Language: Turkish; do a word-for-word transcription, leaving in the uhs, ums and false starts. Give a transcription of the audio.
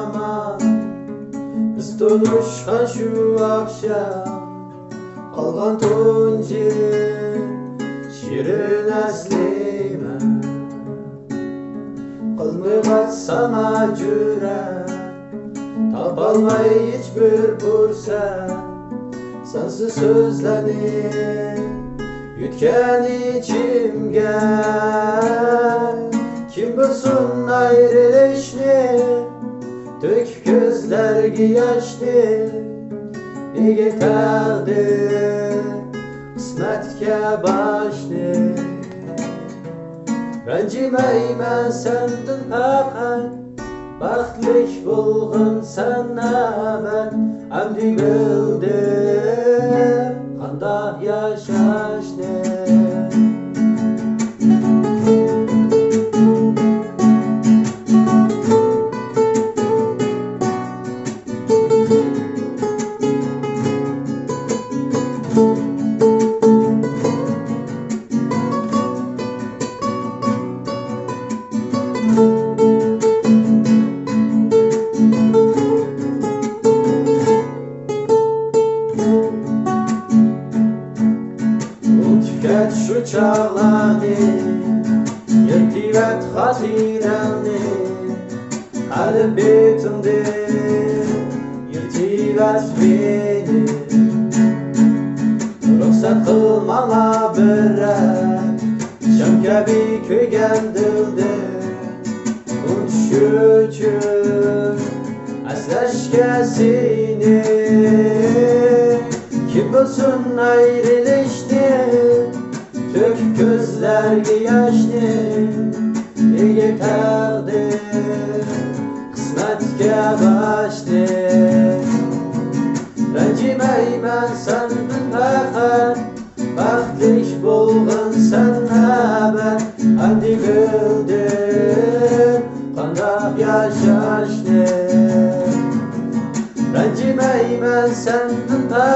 zaman biz tunuşkan şu akşam kalgan tunci şirin eslime kılmı kaçsana cüret tapalmay hiçbir bursa sensiz sözlenip yutken içimge kim bilsin ayrılışını dök gözlergi yaşlı nege takdir kısmetke başlı rencimeymen sendin fakat baxtlik bulğun sana ben amdi bildim qanday yaşashni Tüket şu çağlarını yırtivet hatiremni kalbitimde yırtivet beni ruhsat kılmana bırak şam gibi köygen dilde unut şükür asleşke seni kim bilsin ayrılıştı tök gözlergi yaşlı nege takdir kısmetke başlı rencimeymen sendin fakat baxtlik bulğun sana ben hadi bildim qanday yaşashni rencimeymen sendin fakat